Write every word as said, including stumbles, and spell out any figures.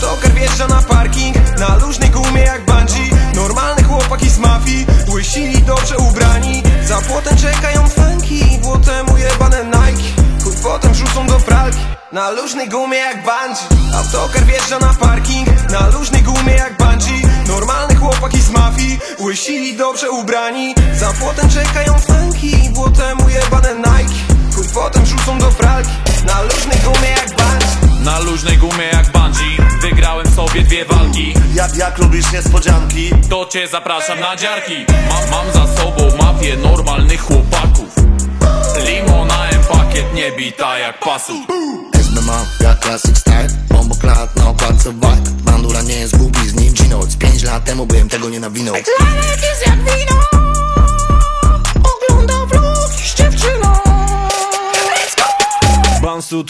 Autokar wjeżdża na parking, na luźnej gumie jak bungee. Normalne chłopaki z mafii, łysili dobrze ubrani. Za płotem czekają funki, błotem ujebane Nike. Chuj potem wrzucą do pralki, na luźnej gumie jak bungee. Autokar wjeżdża na parking, na luźnej gumie jak bungee. Normalne chłopaki z mafii, łysili dobrze ubrani. Za płotem czekają funki, błotem ujebane Nike. Chuj potem wrzucą do pralki, na luźnej gumie jak bungee. Na luźnej gumie jak bungee, wygrałem sobie dwie walki. Jak, jak lubisz niespodzianki, to cię zapraszam na dziarki. Mam, mam za sobą mafię normalnych chłopaków. Limonałem pakiet nie bita jak pasu. S B M jak classic style, bomboklat na okładce white. Bandura nie jest głupi, z nim Gino. Z pięć lat temu bym tego nie nawinął. Lanek jest jak wino, ogląda vlog z dziewczyną. Let's go! Bansu